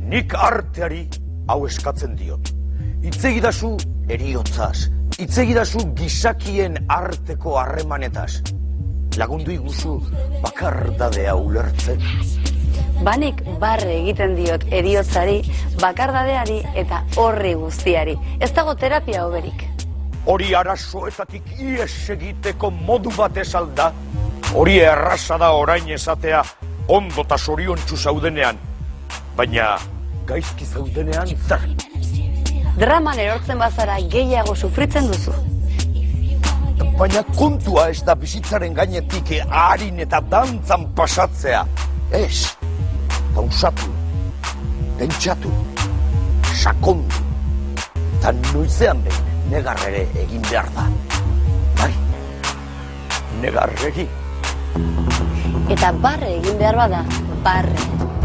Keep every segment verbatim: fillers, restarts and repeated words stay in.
nik arteari hau eskatzen diot. Itzegidazu eriotzaz, itzegidazu gizakien arteko harremanetaz. Lagundu iguzu bakardadea ulertzen. Banik barre egiten diot eriotzari, bakardadeari eta horri guztiari. Ez dago terapia hoberik. Hori arazoetatik ies egiteko modu bat ez alda. Hori erraza da orain esatea ondo eta zoriontsu zaudenean. Baina gaizki zaudenean zer. Draman erortzen bazara gehiago sufritzen duzu. Baina kontua ez da bizitzaren gainetik harin eta dantzan pasatzea. Ez, pausatu, pentsatu, sakondu, eta noizean behin negarrere egin behar da. Bai, negarregi. Eta barre egin behar bada, barre.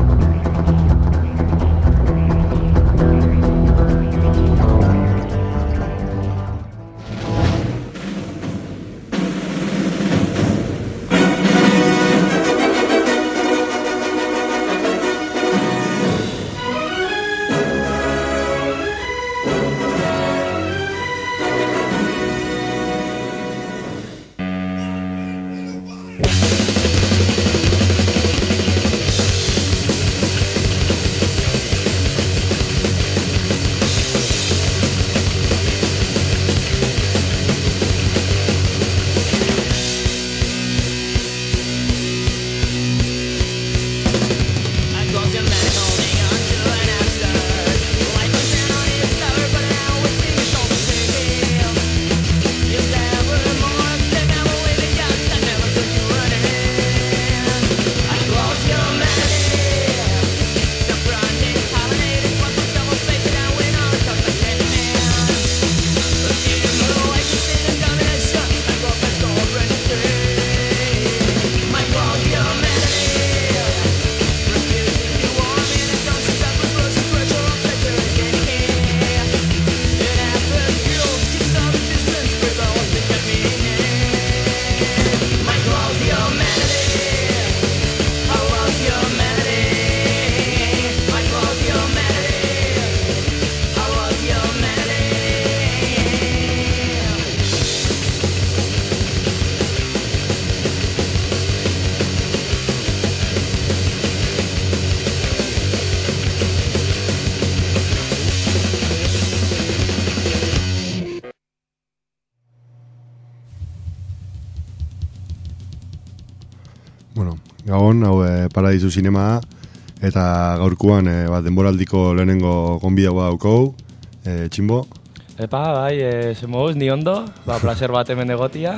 Gabon, hau e, Paradisu Zinema eta gaurkoan e, bat denboraldiko lehenengo gonbidagoa daukau, e, Tximbo. Epa, bai, e, zemoz, ni ondo, ba, placer bat hemen egotia.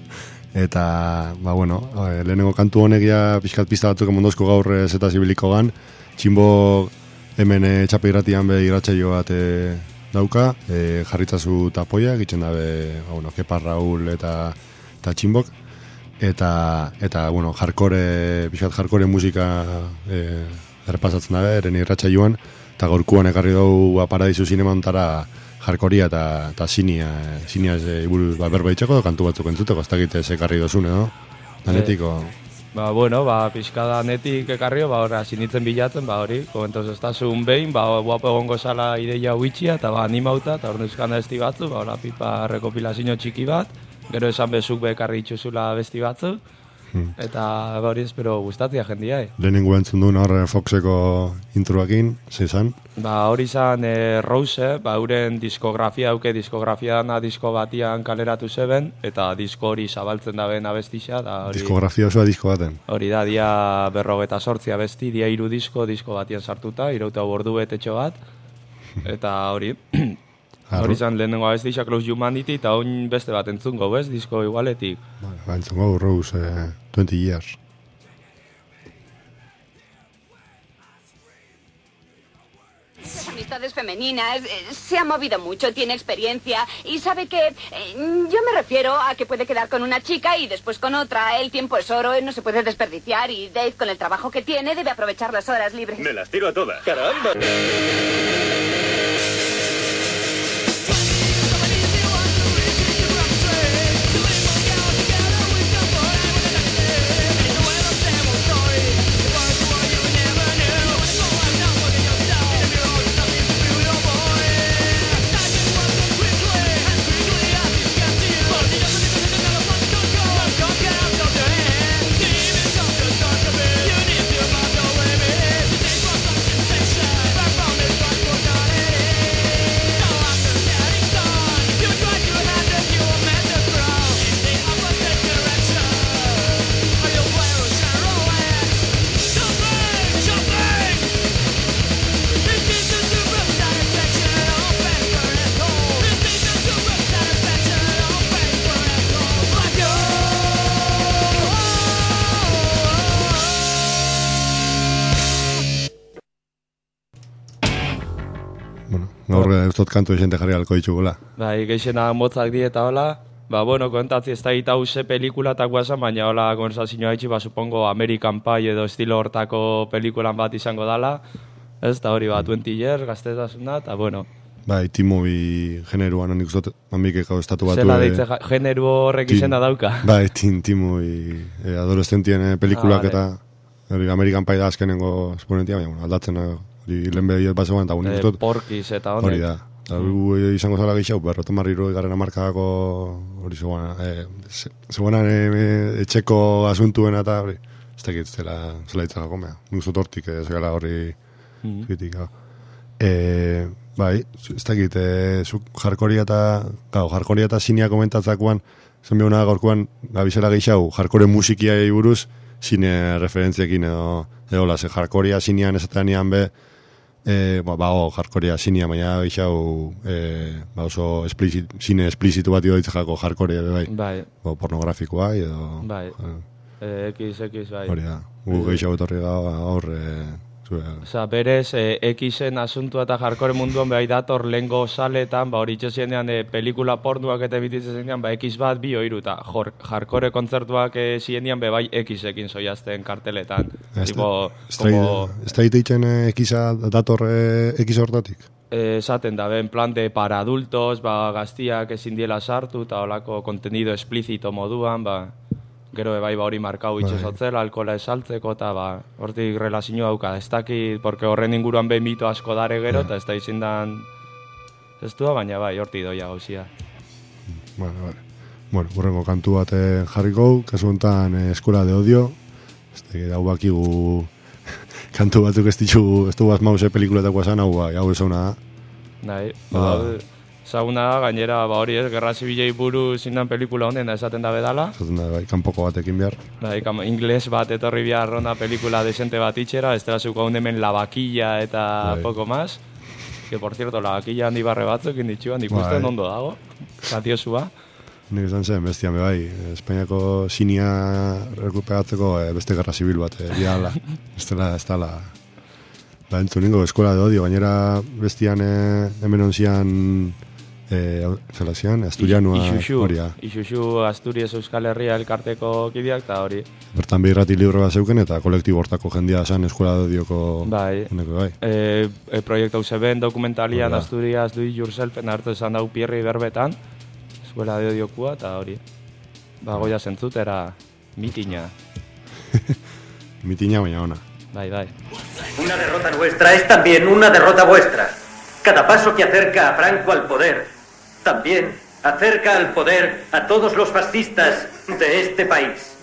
Eta, ba, bueno, e, lehenengo kantu honegia pixkat pista batzuk emondozko gaur e, zeta zibiliko gan. Tximbo hemen e, txape irratian be irratsaio bat e, dauka, e, jarritzazu tapoia, egiten dabe, ba, bueno, Kepa Raul eta, eta Tximbok. Eta, eta bueno, hardcore, pixkat hardcore musika e, errepasatzen dabe, eren irratsaioan, eta gaurkoan ekarri dugu Paradisu Zinema ontara hardcorea eta, eta sinia, sinia ez iburuz ba, berba itxeko, kantu batzuk entzuteko, ez dakit ez ekarri dozune, no? Danetiko? E, ba, bueno, ba, pixka danetik ekarrio, ba, horra, sinitzen bilatzen, ba, hori, komentoz ez da zuen behin, ba, guapo egongo zala ideia huitxia, eta ba, animauta, eta hor neuzkan da esti batzu, ba, horra, pipa rekopilazio txiki bat, gero esan bezuk bekarri itxuzula besti batzu, hmm. eta hori espero gustatzea jendia. Eh? Lehenengo entzun duen hor Foxeko introakin, zizan? Ba, hori izan e, Rose, ba, euren diskografia, auke diskografia dana disko batian kaleratu zeben, eta disko hori zabaltzen da ben abestixa. Da, hori, diskografia osoa disko baten? Hori da, dia berrogeta sortzia besti, dia hiru disko, disko batian sartuta, irauta bordu betetxo bat, eta hori... Hori izan lehenengo abestixa Close Humanity eta oin beste bat entzungo, bez, disko igualetik. Ba, entzungo, Rose, eh, twenty years. Esas amistades femeninas, eh, se ha movido mucho, tiene experiencia y sabe que... Eh, yo me refiero a que puede quedar con una chica y después con otra. El tiempo es oro, no se puede desperdiciar y Dave, con el trabajo que tiene, debe aprovechar las horas libres. Me las tiro a todas. ¡Caramba! gaur ez dut kantu esente jarri alko ditugula. Bai, geixena motzak di eta hola, ba, bueno, kontatzi ez da gita hause pelikula eta guazan, baina hola konversazioa haitxi, ba, supongo American Pie edo estilo hortako pelikulan bat izango dala, ez, eta hori, ba, twenty years, gaztetasuna, eta bueno. Bai, T-movie generuan, nik uste dut, amikeko estatu batu... Zela deitze, generu horrek izena dauka. Bai, T-movie, eh, adolescentien eh, pelikulak ah, eta hori, American Pie da azkenengo esponentia, baina, bueno, aldatzen hori lehen behiet bat zegoen, eta nik uste dut... Porkiz eta honek. Hori da. Eta mm. izango zala geixau, berroten marriro garren amarkadako hori zegoena, eh, zegoena eh, etxeko asuntuena eta hori, ez dakit zela, zela itzaka komea. Nik uste dut hortik, ez gara hori mm. kritika. Eh, bai, ez dakit, eh, zuk jarkoria eta, gau, jarkoria eta zinia komentatzakoan, zen behuna gaurkoan, gabizela geixau, jarkore musikia buruz, zine referentziekin edo, edo la, ze jarkoria zinean esatean be, Eh, ba, ba, oh, jarkorea zinia, baina geixau eh, ba, oso explicit, zine esplizitu bat ido ditzakako jarkorea, bai. Bai. Ba, pornografikoa, edo... Bai. Eh, X, X, bai. Hori da. Gu geixau etorri gaur... Eh, Osa, berez, eh, Xen asuntua eta jarkore munduan behar dator lehengo saletan, ba, hori itxasienean eh, pelikula pornuak eta bititzen zenean, ba, X bat bi oiru, eta jarkore kontzertuak eh, zienean, be bai Xekin zoiazten karteletan. Tipo, como... Ez da iteitzen eh, Xa dator eh, X hortatik? Esaten da, en plan de para adultos, ba, gaztiak ezin diela sartu, eta holako kontenido explizito moduan, ba... Gero bai ba hori markau itxesotzela, alkola esaltzeko, eta ba, hortik relazio dauka, ez dakit, porque horren inguruan behin mito asko dare gero, eta ez da izindan ez du, baina bai, hortik doia gauzia. Bueno, vale. Bueno, burrengo kantu bat jarriko, kasu honetan eh, Escuela de Odio, ez da, hau bakigu kantu batzuk ez ditugu, ez du bat mause pelikuletako esan, hau bai, hau esauna da. Nahi, ba, zauna da, gainera, ba hori ez, Gerra Zibilei buru zindan pelikula honen da esaten da bedala. Esaten da, bai, kanpoko batekin behar. Bai, ingles bat etorri behar ona pelikula desente bat itxera, ez dela zuko hemen La Vaquilla eta bai. Poco más. Que, por cierto, La Vaquilla handi barre batzuk inditxuan, ikusten bai. Ondo dago, katiosua. Nik izan zen, bestian, bai, Espainiako sinia rekuperatzeko eh, beste Gerra Zibil bat, eh, diala, ez dela, ez dela... Ba, entzun ningo, Escuela de Odio, gainera bestian eh, hemen onzian... Eh, zela zian, Asturianua horia. Ixuxu Asturias Euskal Herria elkarteko kideak, eta hori. Bertan behirrati libre bat zeuken, eta kolektibo hortako jendia esan Eskuela de Odioko... Bai. Eneko, bai. E, e, proiektu zeben dokumentalian Hola. Asturias do it yourself, hartu esan dau Pierri berbetan, Eskuela de Odiokua, eta hori. Ba, goia zentzutera mitina. Mitina baina ona. Bai, bai. Una derrota nuestra es también una derrota vuestra. Cada paso que acerca a Franco al poder también acerca al poder a todos los fascistas de este país.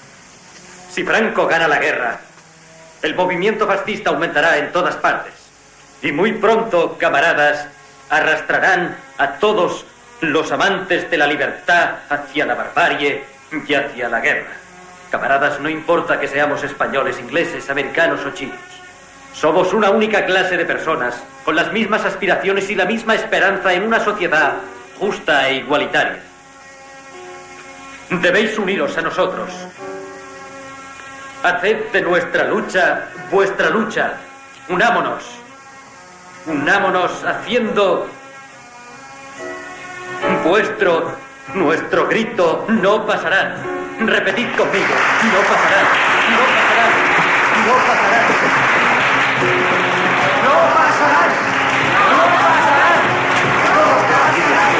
Si Franco gana la guerra, el movimiento fascista aumentará en todas partes. Y muy pronto, camaradas, arrastrarán a todos los amantes de la libertad hacia la barbarie y hacia la guerra. Camaradas, no importa que seamos españoles, ingleses, americanos o chinos. Somos una única clase de personas, con las mismas aspiraciones y la misma esperanza en una sociedad justa e igualitaria. Debéis uniros a nosotros. Haced de nuestra lucha vuestra lucha. Unámonos. Unámonos haciendo vuestro, nuestro grito no pasarán. Repetid conmigo, no pasarán, no pasarán, no pasarán. ¡No pasarán! ¡No pasarán! ¡No pasarán!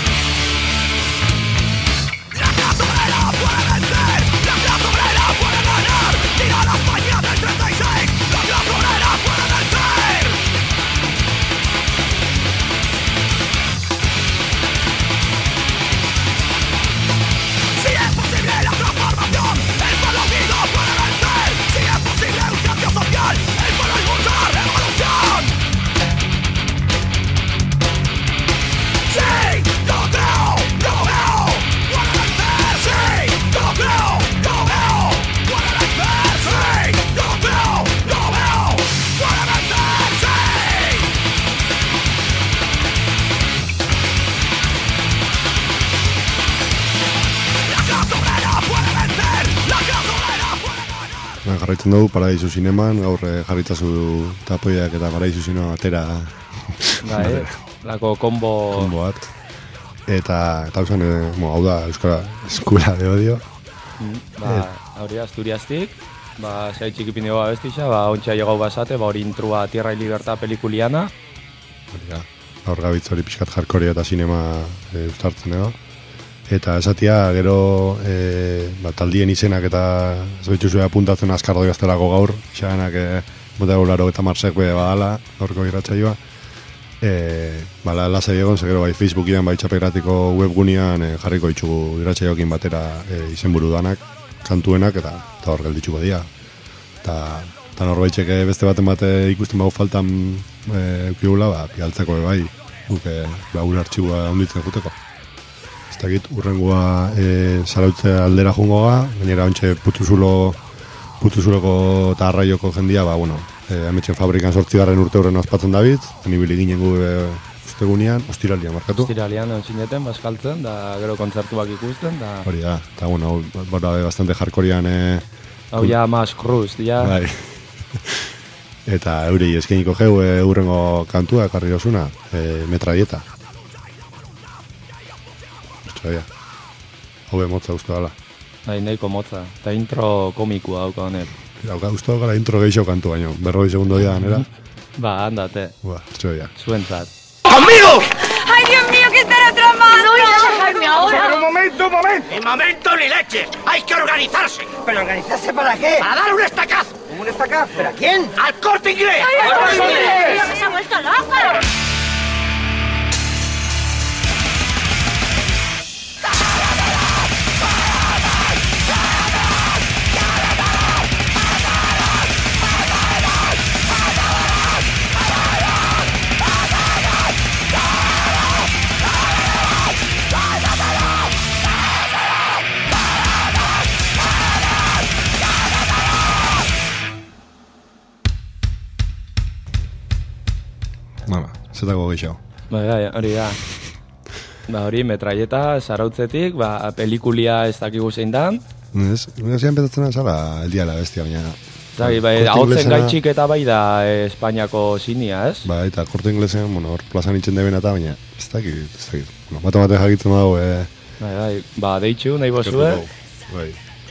La clase obrera puede vencer, la clase obrera puede vencer. Horren jarraitzen dugu, Paradisu Zineman, gaur jarritzazu tapoiak eta Paradisu Zino atera. Bai, lako kombo... Kombo bat. Eta, eta hausen, eh, mo, hau da, Euskara Eskuela de Odio. Mm, ba, hori Asturiastik, ba, zai txikipin dugu abestixa, ba, ontsa jogau basate, ba, hori intrua Tierra y Libertad pelikuliana. Hori da, gaur gabitz hori pixkat jarkoria eta sinema e, ustartzen edo. Eta esatia, gero, e, ba, taldien izenak eta zoitxu zuen apuntatzen azkar doi aztelako gaur, xanak, e, mota gularo eta marsek be badala, gaurko irratsaioa. E, bala, lasai egon, zegero bai Facebookian, bai txapegratiko webgunean e, jarriko itxugu irratsaioekin batera e, izenburu danak, kantuenak, eta, eta hor gelditxuko dira. Eta, eta norbaitxek beste baten bate ikusten bau faltan e, eukigula, ba, pigaltzeko bai, guke, ba, gure artxibua onditzen juteko. Ez dakit, urrengoa e, zarautze aldera jungo ga, gainera ontsa putuzulo, putuzuloko eta arraioko jendia, ba, bueno, e, ametxen fabrikan sortzigarren urte horren ospatzen David, anibili ginen gu e, ustegunean, ostiralian markatu. Ostiralian onzineten, baskaltzen, da gero kontzertuak ikusten, da... Hori da, eta bueno, bora bastante jarkorian... E, hau ja, mas cruz, ja... Bai. Eta eurei eskeniko geu e, urrengo kantua, karri osuna, e, metraieta. Ostria, hau emotza uste dala. Bai, nahiko motza, eta intro komikua hauka honek. Hauka uste gara intro gehiago kantu baino, berroi segundo ya, nera? Ba, andate. Ba, ostria. Zuentzat. ¡Conmigo! ¡Ay, Dios mío, que estará tramando! ¡No, ya dejarme ahora! ¡Pero un momento, un momento! ¡Ni momento ni leches! ¡Hay que organizarse! ¿Pero organizarse para qué? ¡Para dar un estacazo! ¿Un estacazo? ¿Pero a quién? ¡Al Corte Inglés! ¡Al Corte Inglés! ¡Que se ha vuelto loca! Hala, zetako gehiago. Ba, bai, hori da. Ba, hori, metraieta, zarautzetik, ba, pelikulia ez dakigu zein dan. Ez, zian betatzen zara, el dia la bestia, baina... Zagi, bai, Korte hautzen inglesena- gaitxik eta bai da eh, Espainiako zinia, ez? Ba, eta korte inglesean, bueno, hor plazan itxen deben eta, baina, ez dakit, ez dakit. Bueno, bata batek jakitzen dago, e... Bai, bai, ba, deitxu, nahi bozue. Bai.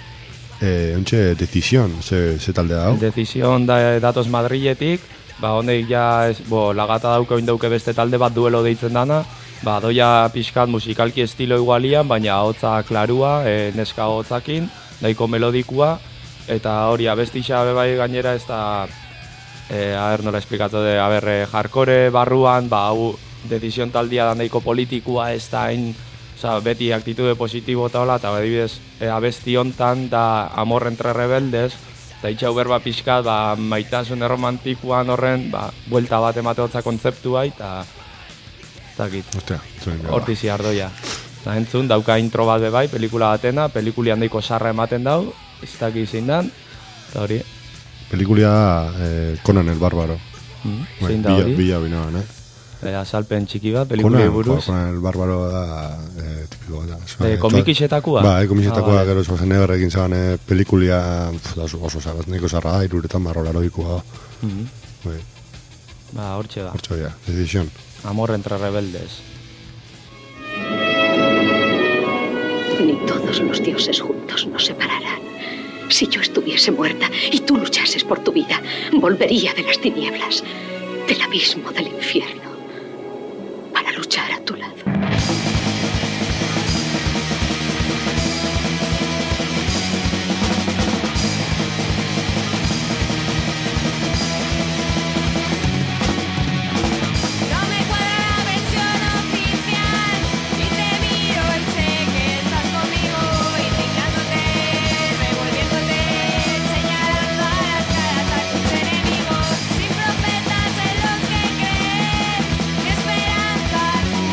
E, ontxe, Decision, ze, ze talde dago? Decision da, datoz Madriletik, ba, honek ja, ez, bo, lagata dauke oin dauke beste talde bat duelo deitzen dana, ba, doia pixkat musikalki estilo igualian, baina hotza klarua, e, neska hotzakin, daiko melodikua, eta hori abestixa bai gainera ez da, e, a ber, nola esplikatu de, a ber, e, hardcore barruan, ba, hau, Decision taldia da nahiko politikua, ez da hain, oza, beti aktitude positibo eta hola, eta adibidez, e, abesti hontan da Amor entre rebeldes, eta itxau berba pixkat, ba, maitasun erromantikoan horren, ba, buelta bat emate hotza kontzeptua, eta, ez dakit, Ostia, zuen gara. hortizi ardoia. Eta entzun, dauka intro bat bebai, pelikula batena, pelikulian daiko sarra ematen dau, ez dakit zein dan, eta hori, Pelikulia eh, Conan el Bárbaro. mm, Bai, zein da bila- hori, Bila binoan, eh? e, azalpen txiki bat, pelikulei Conan, buruz. Conan el Bárbaro da, eh, tipiko da. E, komikixetakoa? Ba, e, komikixetakoa, Ah, vale. gero Schwarzeneggerrekin zaban eh, pelikulia, pf, da oso, oso zaraz, nahiko zarra da, iruretan marrolaro dikua. Mhm. Bai, Ba, hortxe da. hortxo ya, Decision. Amor entre rebeldes. Ni todos los dioses juntos nos separarán. Si yo estuviese muerta y tú luchases por tu vida, volvería de las tinieblas, del abismo del infierno, para luchar a tu lado. No me cuadra la versión oficial y te miro y sé que estás conmigo, indignándote, revolviéndote, señalando a las caras a tus enemigos, sin profetas en los que creer, ni esperanza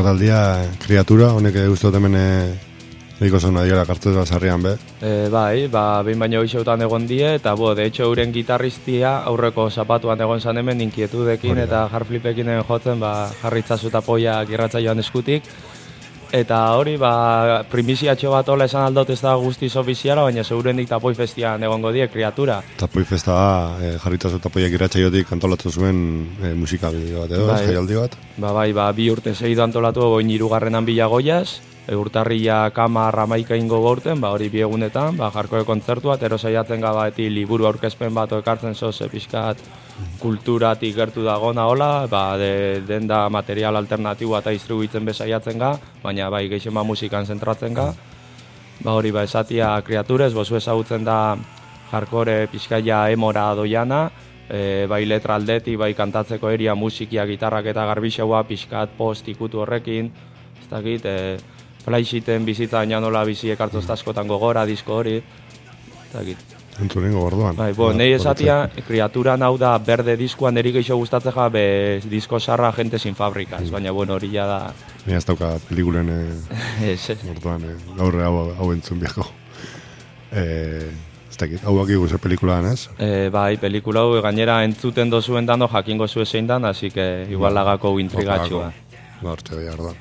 taldia, kriatura, honek guztot hemen Eko zauna dira kartzela sarrian, be? E, bai, ba, behin baino gixautan egon die, eta bo, de hecho, euren gitarristia aurreko zapatuan egon zan hemen inkietudekin eta jarflipekin jotzen, ba, jarritzazu eta poiak irratzaioan eskutik. Eta hori, ba, primiziatxo bat hola esan aldot ez da guztiz ofiziala, baina zeurendik Tapoi Festian egongo die, kriatura. Tapoi Festa da, e, jarritzazu eta poiak irratzaiotik antolatu zuen e, musika bideo bat edo, bai, jaialdi bat? Ba, bai, ba, bi urte segido antolatu goin hirugarrenan bila goiaz, urtarria kama ramaika ingo gaurten, ba, hori biegunetan, ba, jarkoe kontzertua, ero saiatzen gabaeti liburu aurkezpen bat ekartzen zoze pixkat kulturatik gertu dagona hola, ba, de, den da material alternatiboa eta distribuitzen bezaiatzen ga, baina bai geixen ba musikan zentratzen ga. Ba, hori ba esatia kriaturez, bozu ezagutzen da jarkore pixkaia emora doiana, e, bai letra aldeti, bai kantatzeko eria musikia, gitarrak eta garbixaua, pixkat post ikutu horrekin, ez dakit, e, Flaixiten bizitza baina nola bizi ekartzoz askotan gogora, disko hori. Entzurengo gordoan. Bai, bo, nahi esatia, kriatura nau da berde diskuan erik eixo gustatzea be disko sarra gente sin fabrika. Mm. Baina, bueno, hori ja da... Nire ez dauka pelikulen gordoan, eh, gaur hau, hau entzun biako. Eh, ez dakit, hau baki guze pelikulaan, ez? Eh, bai, pelikula hau gainera entzuten dozuen dando jakingo zu ezein dan, así que igual lagako intrigatxua. Ba, hortxe behar da.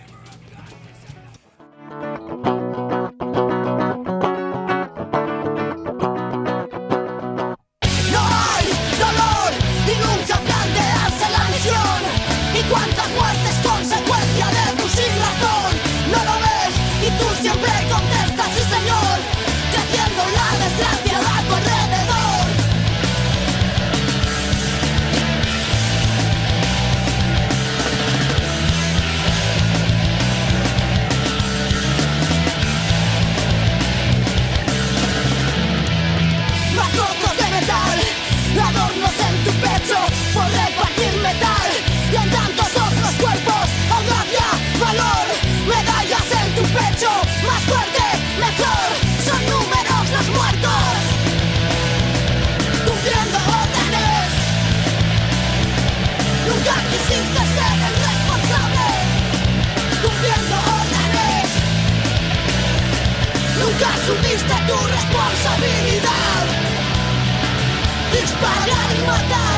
Asumiste tu responsabilidad. Disparar y matar.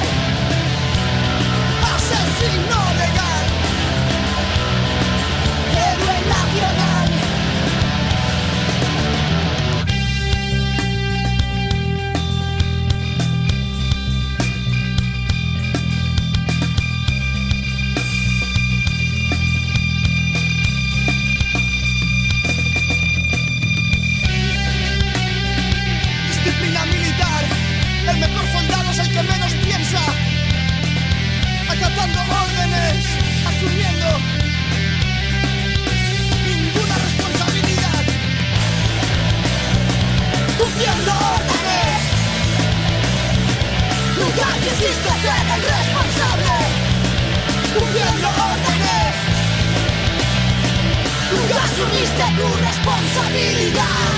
Asesino legal. Héroe nacional. El mejor soldado es el que menos piensa, acatando órdenes, asumiendo ninguna responsabilidad, cumpliendo órdenes. Nunca quisiste ser el responsable, cumpliendo órdenes. Nunca asumiste tu responsabilidad.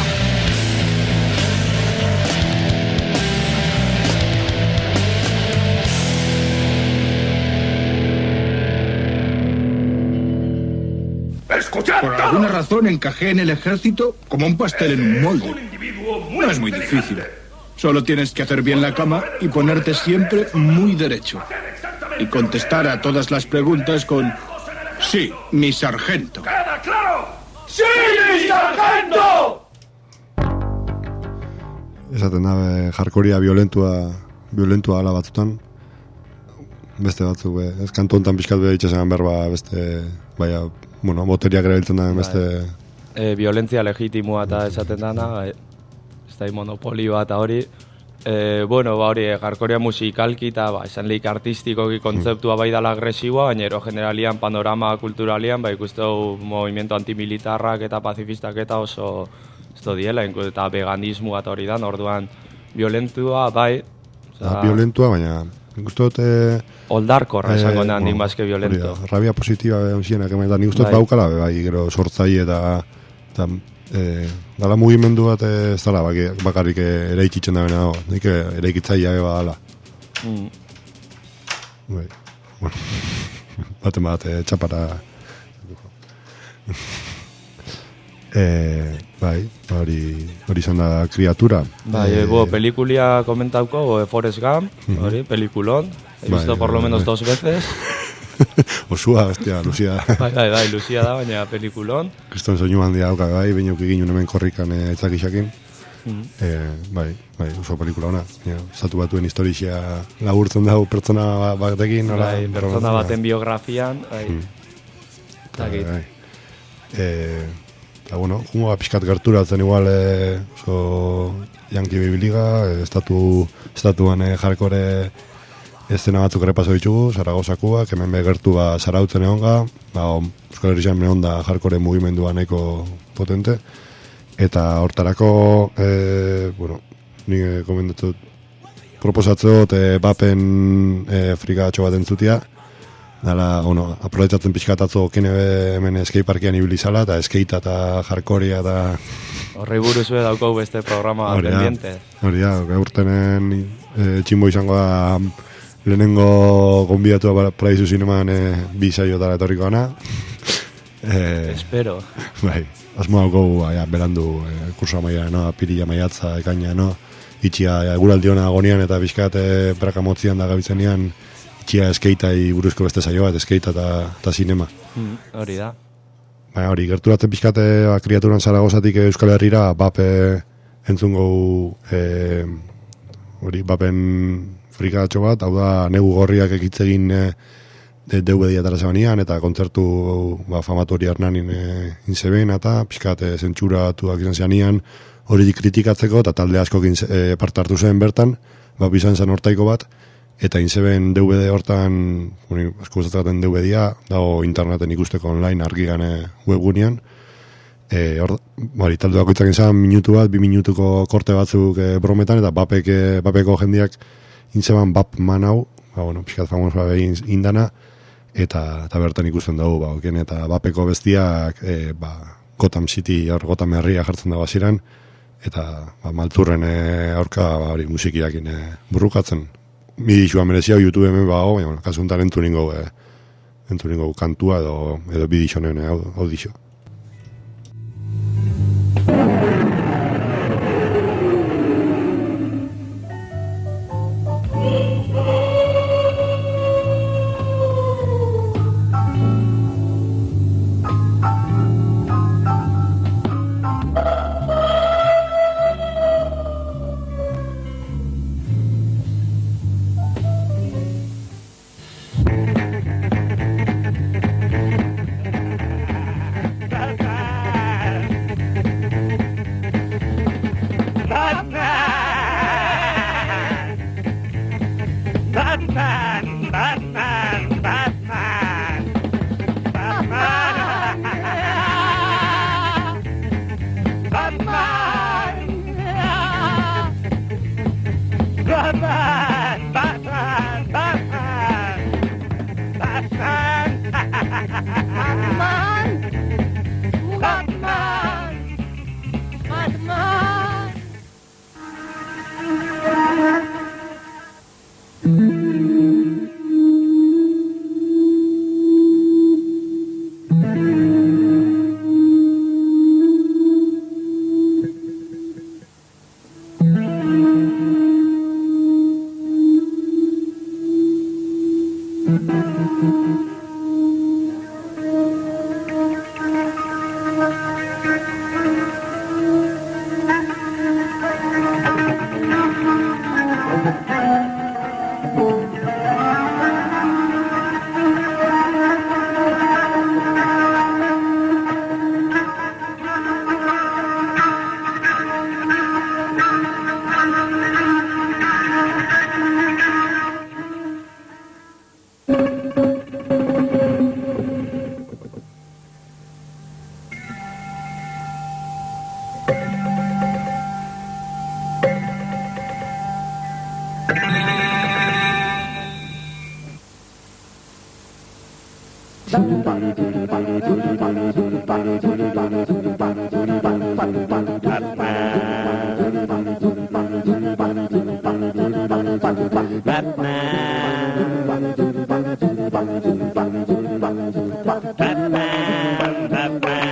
Por alguna razón encajé en el ejército como un pastel en un molde. No es muy difícil. Solo tienes que hacer bien la cama y ponerte siempre muy derecho. Y contestar a todas las preguntas con... Sí, mi sargento. ¡Queda claro! ¡Sí, mi sargento! Esaten da, jarkoria violentua, violentua ala batzutan. Beste batzuk, ez kantu hontan pixkat beha itxasean berba beste... Baina, bueno, boteriak erabiltzen da beste... E, violentzia legitimua eta esaten dana, e, ez da monopolioa eta hori. E, bueno, ba hori, jarkoria musikalki eta ba, esan lehik artistikoki kontzeptua bai dala agresiboa, baina ero generalian, panorama kulturalian, ba ikusteu movimiento antimilitarrak eta pacifistak eta oso ez do diela, eta veganismoa eta hori da, orduan violentua bai. Da, violentua, baina... Gustot, eh, oldarkorra esango nahan dik mazke violento. Rabia positiba onzienak, eta nik gustot baukala, bai, gero sortzai eta, eta e, dala mugimendu bat ez dala, bakarrik eraikitzen da bena, nik eraikitzaia eba dala. Mm. Bai, bueno, baten bat, e, txapara. e, bai, hori hori izan da kriatura. Bai, e, bo, pelikulia komentauko, Forrest Gump, hori, pelikulon. He visto por lo menos dos veces. Osua, bestia, luzia da. Bai, bai, bai, luzia da, baina pelikulon. Kriston soinu handia hauka, bai, bainuk egin hemen korrikan e, aitzakixakin. Mm. E, bai, bai, oso pelikula ona. Ja, Estatu Batuen historia laburtzen dago pertsona batekin. Bai, pertsona baten biografian. Bai. Mm. Bai, bai. E, eta, bueno, jungo pixkat gerturatzen igual e, oso Yankee Bibiliga, e, estatu, estatuan e, jarkore estena batzuk ere paso ditugu, Zaragozakoak, hemen begertu ba Zarautzen egonga, ba, Euskal Herrian egon da jarkore mugimendua nahiko potente, eta hortarako, e, bueno, nik komendatut, proposatzot e, bapen e, frigatxo bat entzutia, dala, bueno, aprobetsatzen pixkatatzo kenebe hemen skateparkean ibili zala, eta skate eta jarkoria eta... Horri buruz be daukau beste programa pendiente. Hori da, gaurtenen e, tximbo izango da lehenengo gonbidatua Paradisu Zineman e, bi saiotara etorriko gana. E, Espero. Bai, asmo daukau ja, berandu e, kursoa maia, no? Pirila maiatza, ekaina, no? Itxia eguraldiona agonian eta bizkat e, braka motzian da gabitzenean itxia skeitai buruzko beste saio bat, skeita eta, eta sinema. Mm, hori da. Ba, hori, gerturatzen pixkate ba, kriaturan Zaragozatik Euskal Herrira bape entzungo e, hori, bapen frikatxo bat, hau da negu gorriak ekitzegin e, D V D atara zabanian, eta kontzertu ba, famatori Hernanin e, inzeben, eta pixkate zentzuratuak izan zeanian hori kritikatzeko, eta talde asko e, parte hartu zen bertan, ba, bizan zen hortaiko bat, eta inzeben D V D hortan, hori, asko gustatzen D V D-a, dago interneten ikusteko online argigan e, webgunean, e, hor, bari, talde bakoitzak izan minutu bat, bi minutuko korte batzuk e, brometan, eta bapek, e, bapeko jendiak intzeban bap man hau, ba, bueno, pixkat famosoa behin indana, eta, eta bertan ikusten dugu, ba, oken, eta bapeko bestiak, e, ba, Gotham City, hor Gotham herria jartzen da baziran, eta ba, maltzurren e, aurka ba, hori, musikiakin e, burrukatzen. Bidixua merezia YouTube hemen bago, baina, bueno, kasu enten entuningo, e, entuningo kantua edo, edo bidixonen e, audixo. Batman, Batman, Batman.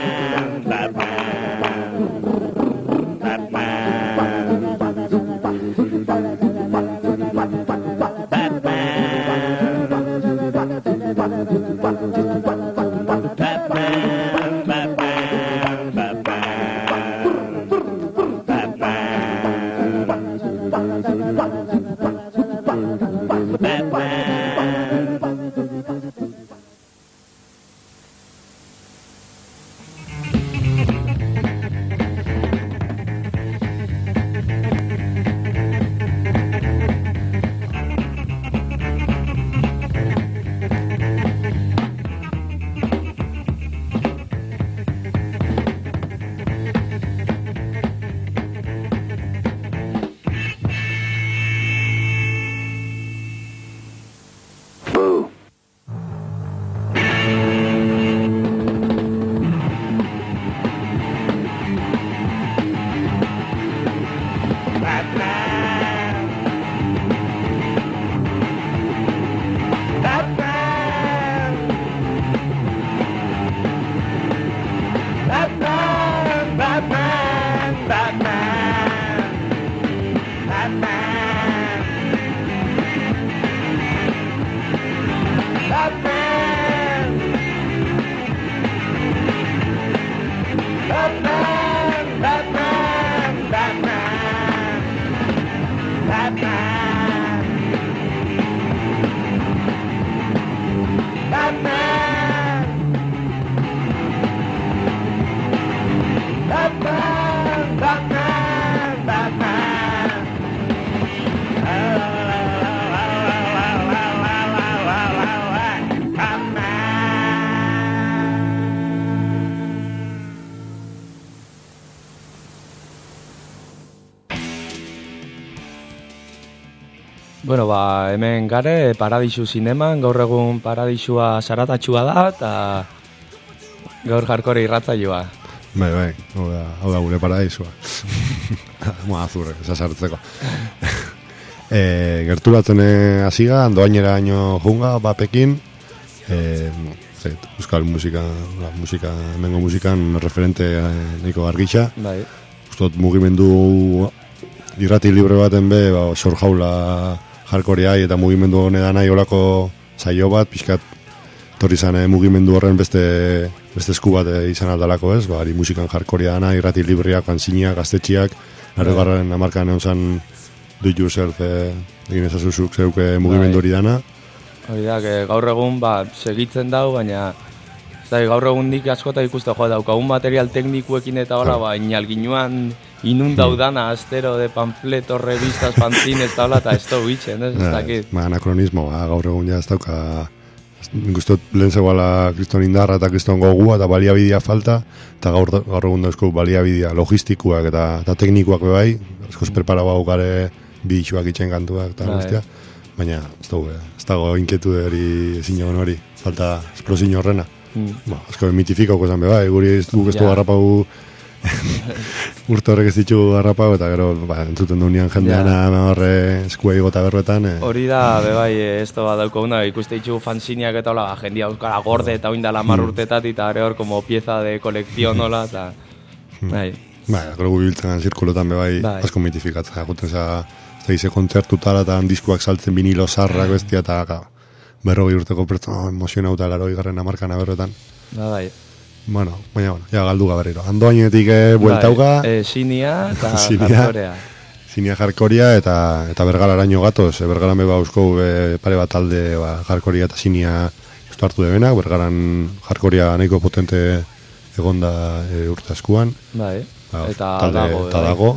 Bueno, ba, hemen gare, Paradisu zineman, gaur egun Paradisua saratatxua da, eta gaur jarkore irratzaioa. Bai, bai, hau da, hau da gure Paradisua. Moa azurre, esasartzeko. e, gerturatzen hasiga, andoainera haino junga, bapekin, e, zait, euskal musika, la, musika, hemengo musikan referente e, nahiko gargitxa. Bai. Ustot mugimendu irrati libre baten be, ba, sor jaula jarkoreai eta mugimendu honedan nahi olako saio bat, pixkat torri zan mugimendu horren beste beste esku bat izan aldalako, ez? Ba, ari musikan jarkorea dana, irrati libreak, fanzinak, gaztetxiak, arregarren amarkan egon zan do it yourself e, egin ezazuzuk zeuke mugimendu hori dana. Hori da, gaur egun ba, segitzen dau, baina da, gaur egun dik askota ikuste joa daukagun material teknikuekin eta hola, ba, inalginuan inundau dana, astero de panfletos, revistas, fanzines, eta hola, eta ez da bitxen, ez dakit. Ba, anakronismo, ba, gaur egun ja ez dauka, guztot lehen zegoela kriston indarra eta kriston gogua eta baliabidea falta, eta gaur, gaur egun dauzko baliabidea logistikuak eta, eta teknikuak bebai, askoz preparagoa gare bitxuak itxen kantuak eta guztia, baina ez dago, ez dago inketude hori ezin joan hori, falta esplosio horrena. Mm. Ba, asko mitifikauko esan bebai, guri ez du gestu garrapau urte horrek ez ditu garrapau eta gero ba, entzuten duenean jendeana horre eskua igota berroetan. Eh. Hori da, bebai, ez da dauko una, ikuste ditu fanziniak eta hola, jendia euskara gorde eta oindala mar urtetat eta gare hor como pieza de colección hola eta bai. Bai, gero gubiltzen zirkulotan bebai bai. Asko mitifikatzen, juten za ez da ize kontzertutara eta diskoak saltzen vinilo sarrak bestia eta ka, berrogei urteko pertsona oh, emozionauta laroi garren amarkan aberroetan. Ba, bai. Bueno, baina, bueno, ja galdu gaberriro. Andoainetik eh, bueltauka. Bai, e, sinia eta jarkorea. Sinia jarkoria eta eta bergalaraino gatoz. E, bergaran beba eusko e, pare bat talde ba, jarkoria eta sinia ustu hartu debenak. Bergaran jarkoria nahiko potente egonda e, urte askuan. Bai, ba, eta talde, dago. Eta dago.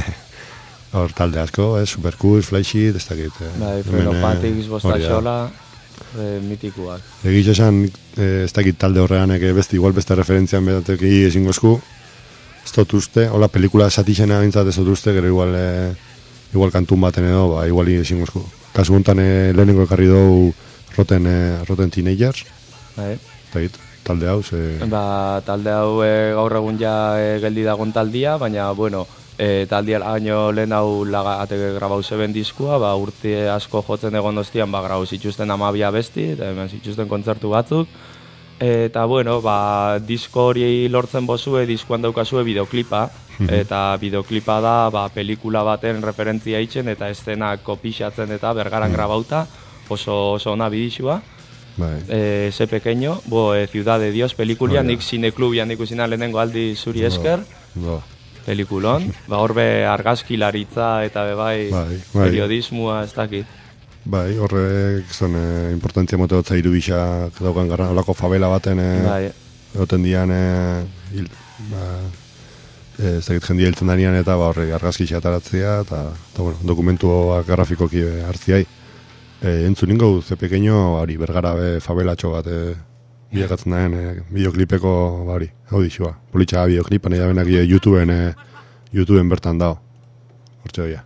Hor talde asko, eh, Supercus, Flysheet, ez dakit. Eh, bai, Frenopatics, Bostachola. E, mitikuak. Egitxe esan, e, ez dakit talde horrean, eke beste, igual beste referentzian bedateki ezingo esku, ez dut uste, hola pelikula esatixena bintzat ez dut uste, gero igual, e, igual kantun baten edo, ba, igual ezingo esku. Kasu gontan e, lehenengo ekarri dugu Rotten, e, Rotten Teenagers, bai. Dakit, talde hau, ze... Ba, talde hau e, gaur egun ja e, geldi dagon taldia, baina, bueno, e, taldia año lehen hau lagate grabau zeben diskua, ba, urte asko jotzen egon doztian, ba, grabau zituzten amabia besti, eta hemen zituzten kontzertu batzuk, eta, bueno, ba, disko hori lortzen bozue, diskoan daukazue bideoklipa, eta bideoklipa da, ba, pelikula baten referentzia itzen, eta estenak kopixatzen eta bergaran grabauta, oso, oso ona bidixua. Bai. Eh, ese pequeño, bo, e, Ciudad de Dios pelikulia, oh, nik Cineclubian ikusina lehenengo aldi zuri esker. No, no. pelikulon. Ba, horbe argazkilaritza eta bebai bai, bai. periodismoa ez dakit. Bai, horrek zon eh, importantzia mote dutza irudixak daukan gara, holako favela baten eh, bai. egoten dian eh, hil, ba, eh, ez dakit jendia hiltzen danian eta ba, horrek argazki ataratzea eta, eta bueno, dokumentuak grafikoki hartziai. Eh, entzun ningo, ze pequeño, hori, bergara be favelatxo bat eh, bilakatzen daen eh, bideoklipeko, hori, audixoa. Politxaga bideoklipa, nahi da benak eh, YouTubeen, eh, YouTubeen bertan dao. Hortxe doia.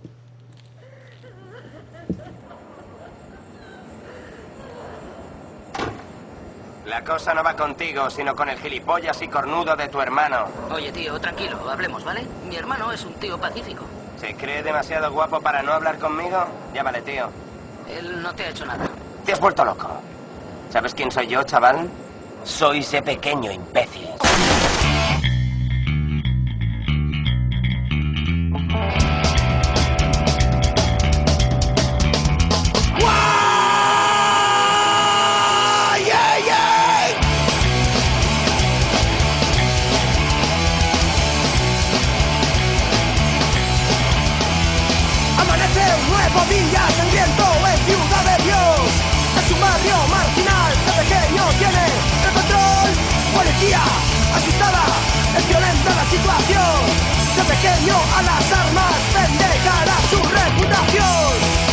La cosa no va contigo, sino con el gilipollas y cornudo de tu hermano. Oye, tío, tranquilo, hablemos, ¿vale? Mi hermano es un tío pacífico. ¿Se cree demasiado guapo para no hablar conmigo? Llámale, tío. Él no te ha hecho nada. Te has vuelto loco. ¿Sabes quién soy yo, chaval? Soy ese pequeño imbécil. Día sangriento en Ciudad de Dios. Es un barrio marginal, de pequeño tiene el control. Policía asustada, es violenta la situación. De pequeño a las armas vende cara su reputación.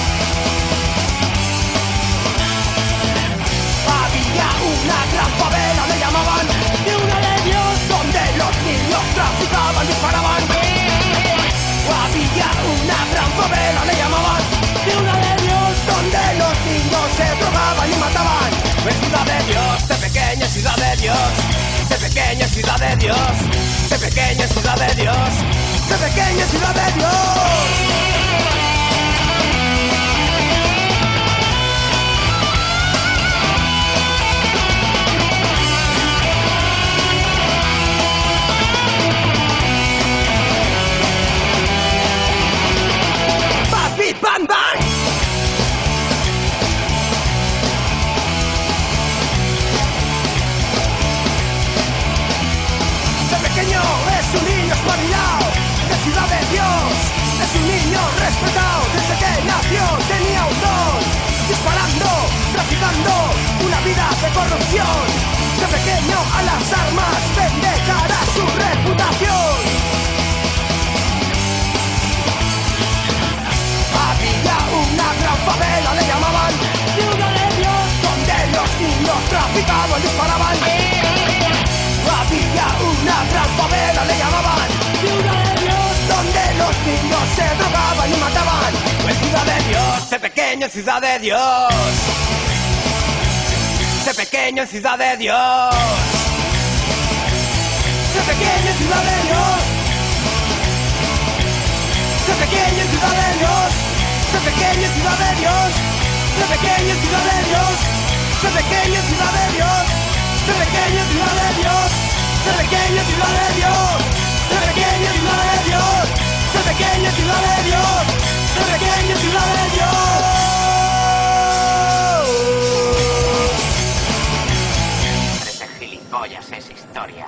Había una gran favela, le llamaban Ciudad de Dios, donde los niños traficaban, disparaban. Había una gran favela, le llamaban Ciudad de Dios, donde los niños se drogaban y mataban. En Ciudad de Dios, de pequeña Ciudad de Dios, de pequeña Ciudad de Dios, de pequeña Ciudad de Dios, de pequeña Ciudad de Dios. ¡Bang, bang! De pequeño es un niño espabilado, de Ciudad de Dios, es un niño respetado, desde que nació tenía un don, disparando, traficando, una vida de corrupción, de pequeño a las armas vende cara su reputación. Había una gran favela, le llamaban Ciudad de Dios, donde los niños traficaban, disparaban. Había una gran favela, le llamaban Ciudad de Dios, donde los niños se drogaban y mataban. En Ciudad de Dios, de pequeño Ciudad de Dios, de pequeño Ciudad de Dios, de pequeño Ciudad de Dios, de pequeño Ciudad de Dios, de pequeña Ciudad de Dios, de pequeña Ciudad de Dios, de pequeña Ciudad de Dios, de pequeña Ciudad de Dios, de pequeña Ciudad de Dios, de pequeña Ciudad de Dios, de pequeña Ciudad de Dios, de pequeña Ciudad de Dios. Ese gilipollas es historia.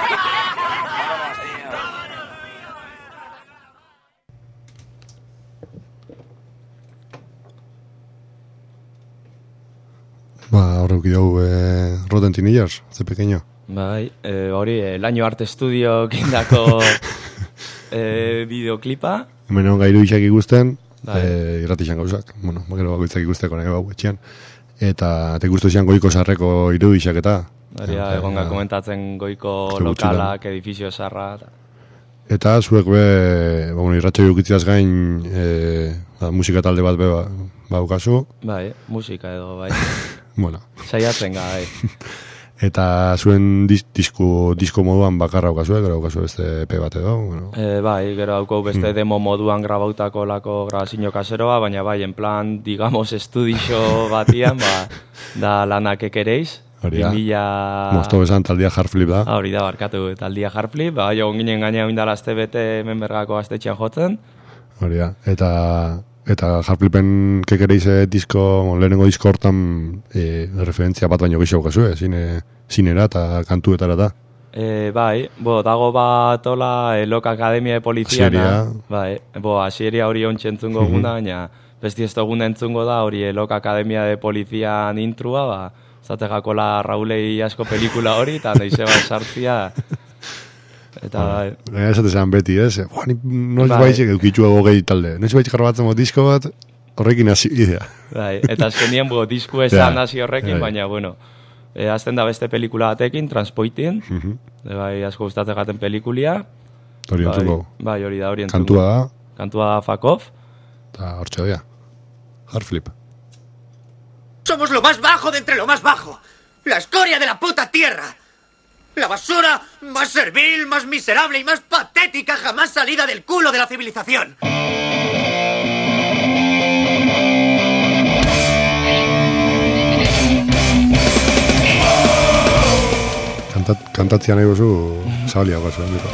Ba, horrek dugu eh, Rotten Teenagers, ze pequeño. Bai, eh, hori, el año arte estudio kindako eh, bideoklipa. Hemen egon gairu isak ikusten, Bai. eh, irratixan gauzak, bueno, gero bakoitzak ikusteko nahi bau etxean. Eta te gustu zian goiko sarreko irudisak eta. Hori da, egon ga komentatzen goiko Uste lokalak, edifizio zarra. Eta zuek be, ba, bueno, irratxa jokitziaz gain e, ba, musika talde bat be ba, baukazu. Bai, musika edo, bai. Bueno. Saiatzen ga, bai. Eta zuen dis, disko, disko moduan bakarra aukazu, gero aukazu beste E P bat edo, bueno. E, bai, gero haukau beste Hmm. demo moduan grabautako lako grabazio kaseroa, baina bai, en plan, digamos, estudixo batian, ba, da lanak ekereiz. Hori da. Mila... Mozto besan taldia Hardflip da. Hori da, barkatu, taldia Hardflip. Ba, jo, ginen gaina oindala azte bete hemen bergako astetxean jotzen. Hori da. Eta, eta Hardflipen kekereize disko, lehenengo disko hortan e, referentzia bat baino gehiago kasu, eh? Zine, zinera eta kantuetara da. E, bai, bo, dago bat ola Elok Akademia de Poliziana. Bai, bo, asieria hori ontsi entzungo Mhm. guna, baina besti ez duguna entzungo da hori Elok Akademia de Polizian intrua, ba, zategakola Raulei asko pelikula hori, eta noize bat sartzia. Eta bai. Gaina esate zean beti, ez? Boa, ni noiz Bai. baizik eukitxuago gehi talde. Noiz baizik jarrabatzen mo disko bat, horrekin hasi idea. Bai, eta azkenien bo, disku esan Ja, hasi horrekin, bai. baina, bueno, e, azten da beste pelikula batekin, Transpoitin, Mhm. e, bai, asko gustatzen gaten pelikulia. Hori Bai, entzungo. Bai, hori da, hori entzungo. Kantua da. Kantua da Fakov. Eta hortxe doia. Hardflip. Somos lo más bajo de entre lo más bajo. La escoria de la puta tierra. La basura más servil, más miserable y más patética jamás salida del culo de la civilización. Kantat, kantatzia nahi bozu, zabaliago zuen dito.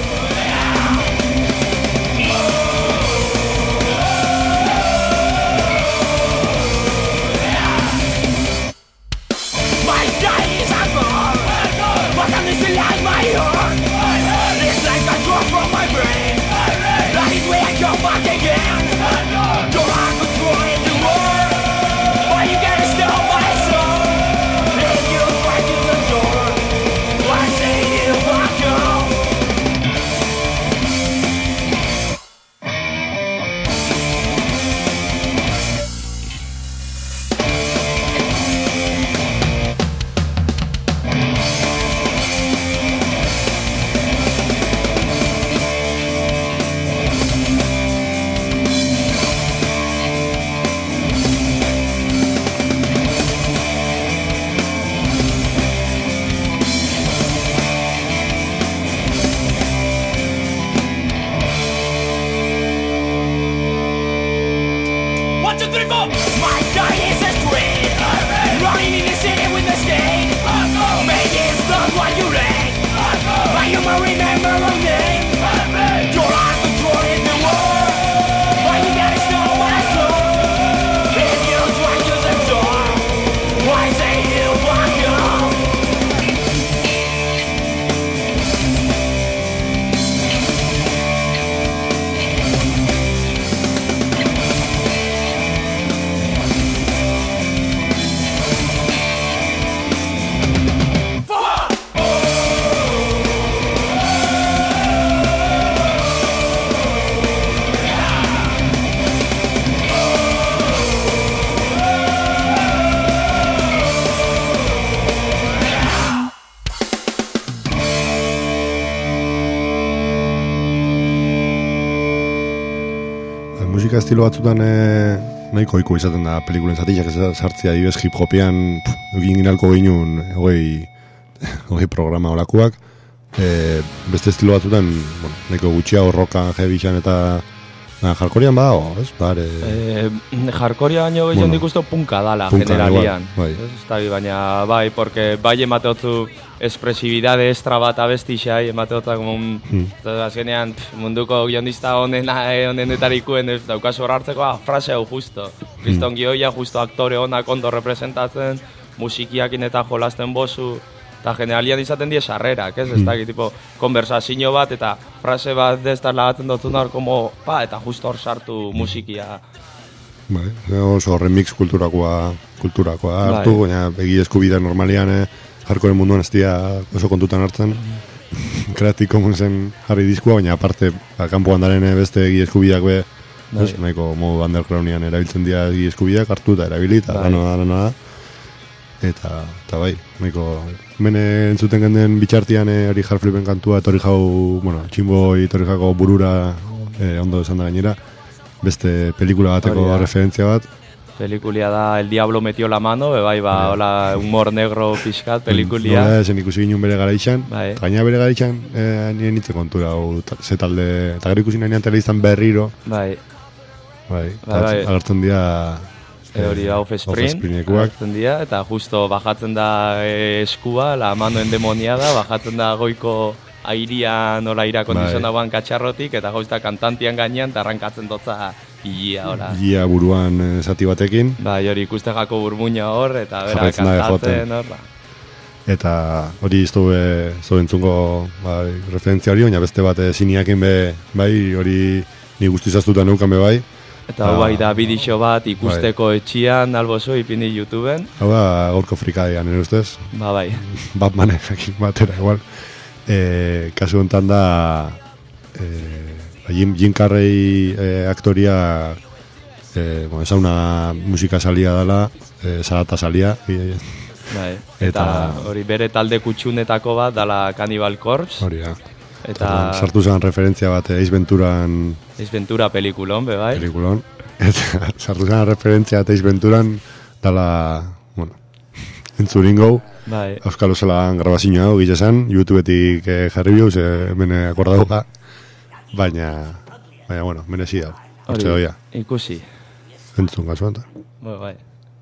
My sky is a god, but I'm missing like my heart. It's like a drop from my brain. That is where I come back again. Don't have control in the world, but you gotta steal my soul. If you fight to the door, why say you walk out? One, two, three, four. My guy is a street, running in the city with the skate. Maybe it's not what you read, but you might remember our name. You're out of control in the world, but you gotta stop my soul. If you try to the door, why say you walk out? Musika estilo batzutan e, nahiko iko izaten da pelikulen zatiak ez sartzea adibidez hip-hopean egin ginalko geinun hogei, hogei programa olakoak e, beste estilo batzutan bueno, nahiko gutxiago rockan, heavy-xan eta na, jarkorian badago, ez? Bare, Eh, jarkoria baino gehiago Bueno, bueno, punka dala, punka, generalian. igual, bai. Ez, ez da, baina bai, porque bai emateotzu espresibidade estra bat abestixai, emateotza como un... Mm. Azkenean, pf, munduko guionista honena, eh, honenetarikuen ez daukazu hor hartzeko, ah, frase hau justo. Kriston gioia, justo aktore honak ondo representatzen, musikiakin eta jolasten bozu, eta generalian izaten die sarrerak, ez? Ez da, tipo, konversazio bat, eta frase bat destar lagatzen dutzen hor, como, pa, eta justo hor sartu musikia. bai, oso remix kulturakoa, kulturakoa Bai. hartu, baina egi eskubidea normalian e, jarkoren munduan ez dira oso kontutan hartzen. Creative Commonsen jarri diskua, baina aparte, ba, kanpoan daren e, beste egi eskubideak be, Bai. ez, nahiko modu undergroundian erabiltzen dira egi eskubideak hartu eta erabili, eta Bai. gano da, gano da. Eta, eta bai, nahiko, hemen e, entzuten genden bitxartian e, hori Hardflipen kantua, etorri jau, bueno, tximboi, etorri jako burura e, ondo esan da gainera, beste pelikula bateko Hori da. referentzia bat. Pelikulia da El Diablo metió la mano, be bai, ba, hola, humor negro pixkat, pelikulia. Nola esen ikusi ginen bere garaixan, Bai. eta gaina bere garaixan e, nire nintzen kontura, hau, ta- ze talde, eta gero ikusi nahian telebiztan berriro, Bai, bai, Bai, bai. eta agertzen dira... e, hori Offspring, Offspringekuak. hartzen dira, eta justo bajatzen da e, eskua, la mano endemoniada, bajatzen da goiko airia nola ira kondizionagoan katxarrotik, eta gauzta kantantian gainean, eta arrankatzen dotza hilia, hola. Gia buruan e, zati batekin, Bai, hori ikuste jako burmuina hor, eta bera Jarraitzen da kantatzen joten. hor, ba. eta hori iztu e, entzungo bai, referentzia hori, baina beste bat ziniakin be, bai, hori ni guztizaztuta neukan be bai. Eta hau bai da bidixo bat ikusteko bai. Etxian, albozo, ipini YouTubeen. Hau da, gaurko frikadeian, nire ustez? Ba bai. Batmanekin batera, igual. E, kasu honetan da, e, Jim, Jim Carrey e, aktoria, e, bueno, esa una musika salia dela, e, zarata salia. E, bai. Eta hori bere talde kutxunetako bat, dala Cannibal Corpse. Hori da. Eta sartu zen referentzia bat Ace Venturan Ace Ventura pelikulon, be bai. Pelikulon. Eta sartu zen referentzia Ace Venturan dala, bueno, entzuringo. Bai. Euskal Osalan grabazioa hau gile zen, YouTubetik eh, jarri biu, ze mene akordauka. Baina, baina, bueno, menezi da. Hori, ikusi. Entzun gazu anta. Bai, bai.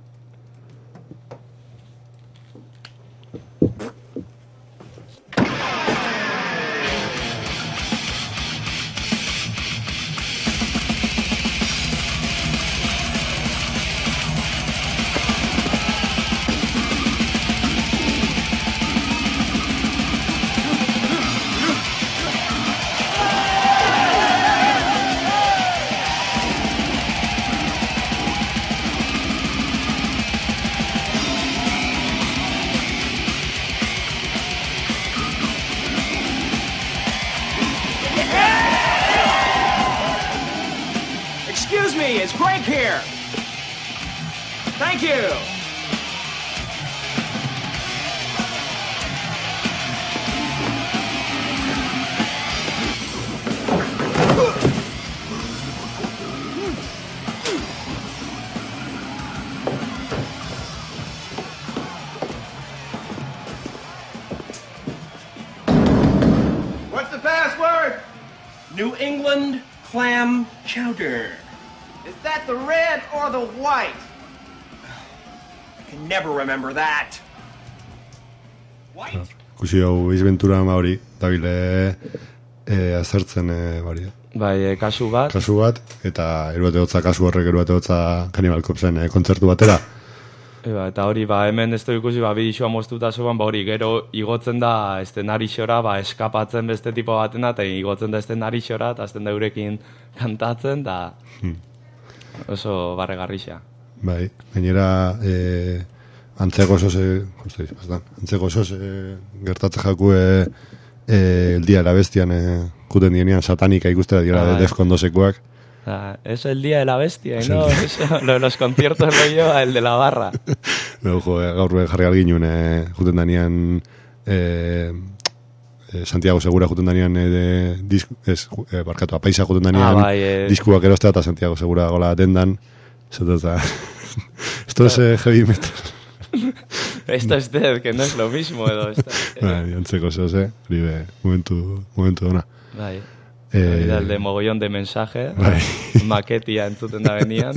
Thank you. What's the password? New England clam chowder. Is that the red or the white? I can never remember that. White? Kusi hau Ace Ventura ma hori, dabile e, azertzen e, bari. Bai, e, kasu bat. Kasu bat, eta eruate hotza kasu horrek eruate hotza Cannibal Corpseen e, kontzertu batera. Eba, eta hori, ba, hemen ez du ikusi, ba, bidixoa moztuta zuan, ba, hori, gero igotzen da estenarixora, ba, eskapatzen beste tipo batena, eta igotzen da estenarixora, eta azten da eurekin kantatzen, da hmm. oso barregarrixa. Bai, gainera, e, antzeko oso, antzeko oso gertatzen jaku e, e, el día de la bestian e, juten dienean satanika ikustera dira ah, de Defcon dosekuak. Ah, es el día de la bestia, ¿no? Eso, lo de los conciertos rollo, el de la barra. No, jo, gaur jarri alginun, eh, juten danean eh, eh, Santiago Segura juten danean eh, de, disk, es, eh, barkatu, apaisa juten danean ah, bai, eh. diskuak erostea eta Santiago Segura gola dendan. Zeta, esto es eh, heavy metal. Esto es dead, que no es lo mismo, edo. Esta, eh. Bai, antzeko zehaz, eh? Ribe, momentu, momentu dona. Bai. Eh, el de mogollón de mensaje, bai. Maketia entzuten da benian.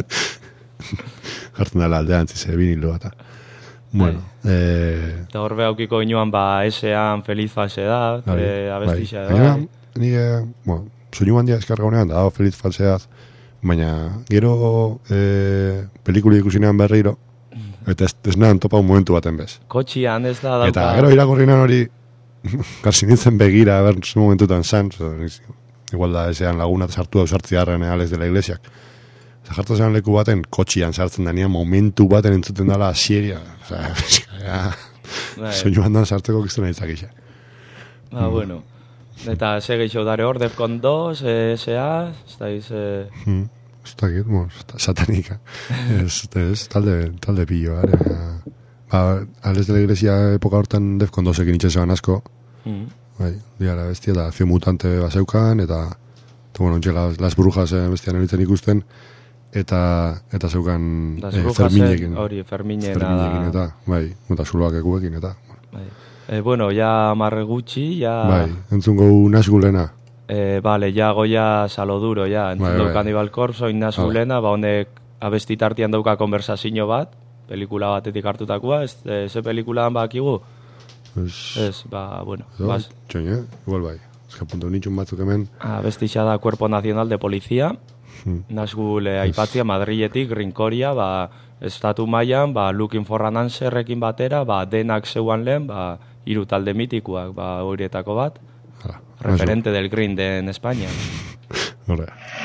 Jartzen dala aldean, zize, vinilo eta. Bueno, bai. eh... Eta horbe haukiko inoan, ba, esean feliz falsedad, bai, eh, abestixa bai. da. Bai. Nire, bueno, soinu handia eskarga honean, da, feliz falsedad, baina gero eh, pelikuli ikusinean berriro, eta ez, ez nahan topa un momentu baten bez. Kotxian ez da dauka. Eta gero irakurrinan hori, garzi nintzen begira, ber, zu momentutan zan, so, igual da esean laguna sartu da usartzi harren Alex de la Iglesiak. Eta jartu zean leku baten, kotxian sartzen danean, momentu baten entzuten dala asieria. Osa, ja, soinu handan sartzeko kiztuna itzakisa. Ah, mm. bueno. Eta ze gehiago dare hor, Defcon dos, S A, ez da iz... Eh... Mm. Ez da git, bueno, satanika. ez, ez, talde, talde pillo, are. Ba, Alex de la Iglesia epoka hortan Defcon dosekin itxesean asko. Mm. Bai, dia la bestia da Acción Mutante baseukan eta eta bueno, ontxe las, las brujas eh, bestian eritzen ikusten eta eta zeukan eh, Ferminekin. Hori, Ferminena Ferminekin eta bai, eta zuloak ekuekin eta bai. Eh, bueno, ja marre gutxi, ja bai, entzungo Nazgulena. Eh, vale, ja goia saloduro, ja, entzungo bai, bai. Cannibal Corpse, oin Nazgulena, ba honek abestitartian dauka konversazio bat, pelikula batetik hartutakoa, ez, eh, ze pelikulaan bakigu? Es, es, ba, bueno. Bas. Txoin, igual bai. Ez que apunto nitxun batzuk hemen. Ah, bestixa da Cuerpo Nacional de Policía. Hmm. Nazgul eh, aipatzia Madriletik, Rinkoria, ba, estatu mailan, ba, Looking for an Answerrekin batera, ba, denak zeuan lehen, ba, hiru talde mitikoak, ba, horietako bat, Hala, referente del Green de en España. Horre.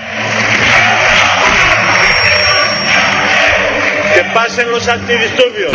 Que pasen los antidisturbios.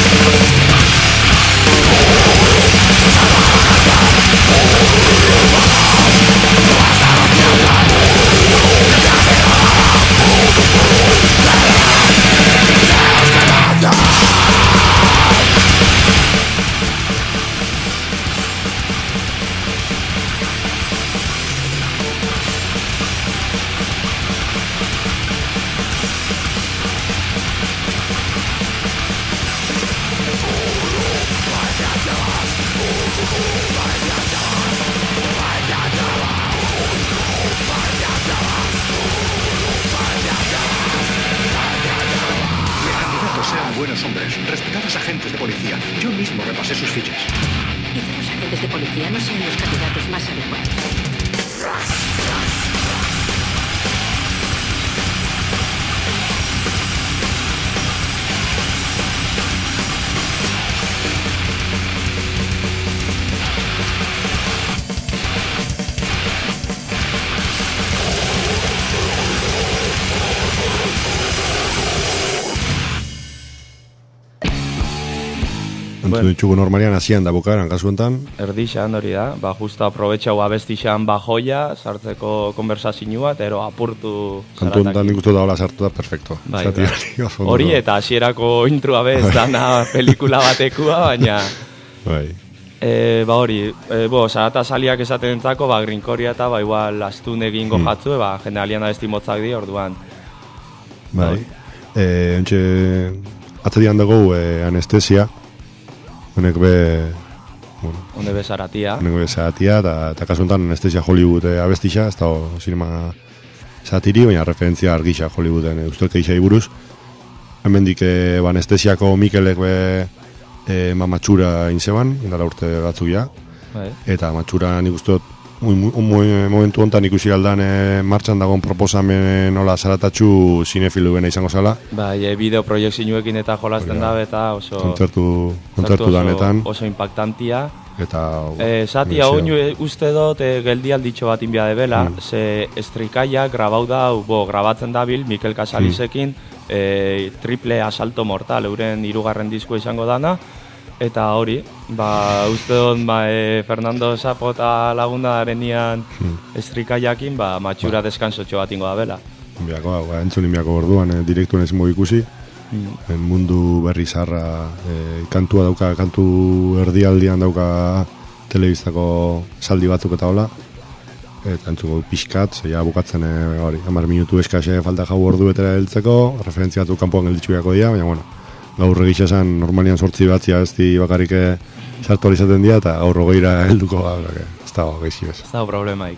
Buenos hombres, respetados agentes de policía. Yo mismo repasé sus fichas. Quizá los agentes de policía no sean los candidatos más adecuados. Entzun ditugu normalian hasian da bukaeran, kasu enten. Erdixan hori da, ba, justo aprobetxau abestixan bajoia, sartzeko konversazioa, eta ero apurtu Kantu enten nik uste da hola sartu da, perfecto. Bai, bai. Hori eta hasierako intrua bez, dana pelikula batekua, baina... Bai. E, ba hori, e, bo, zarata saliak esaten entzako, ba, grinkoria eta ba, igual astun egingo hmm. jatzu, ba, generalian abesti motzak di, orduan. Bai. E, Entxe, atzedian dugu e, anestesia, honek be... Bueno, honek be zaratia. Honek be zaratia, eta kasu enten anestesia Hollywood e, abestixa, ez da sinema satiri, baina referentzia argixa Hollywooden e, ustelke isai buruz. Hemendik e, ba, anestesiako Mikelek be e, ma matxura inzeban, indala urte batzuk ja. Bai. Eta matxura nik uste dut, momentu honetan ikusi galdan e, martxan dagoen proposamen nola zaratatxu zinefilu bena izango zala. Bai, e, bideo proiektzioekin eta jolasten da, eta oso... Kontzertu, kontzertu danetan. Oso impactantia. Eta... E, zati hau uste dut e, geldialditxo bat inbia de bela, mm. ze estrikaia grabau da, bo, grabatzen dabil Mikel Casalisekin, mm. e, triple asalto mortal, euren hirugarren disko izango dana, eta hori, ba, uste dut, ba, e, Fernando Zapota laguna arenian hmm. estrikaiakin, ba, matxura ba. Deskansotxo bat ingo da bela. Biako, ba, entzun inbiako orduan, e, direktuen ezin ikusi, hmm. en mundu berri zarra, e, kantua dauka, kantu erdialdian dauka telebistako saldi batzuk eta hola, eta entzungo pixkat, zeia bukatzen, e, hori, hamar minutu eskase falta jau ordu betera heltzeko, referentzia batzuk kanpoan gelditxu biako dira, baina, bueno, gaur egisa esan normalian sortzi batzia ez di bakarrik sartu hori izaten dira, eta gaur hogeira helduko ez da gaizki bez. Ez da problemaik.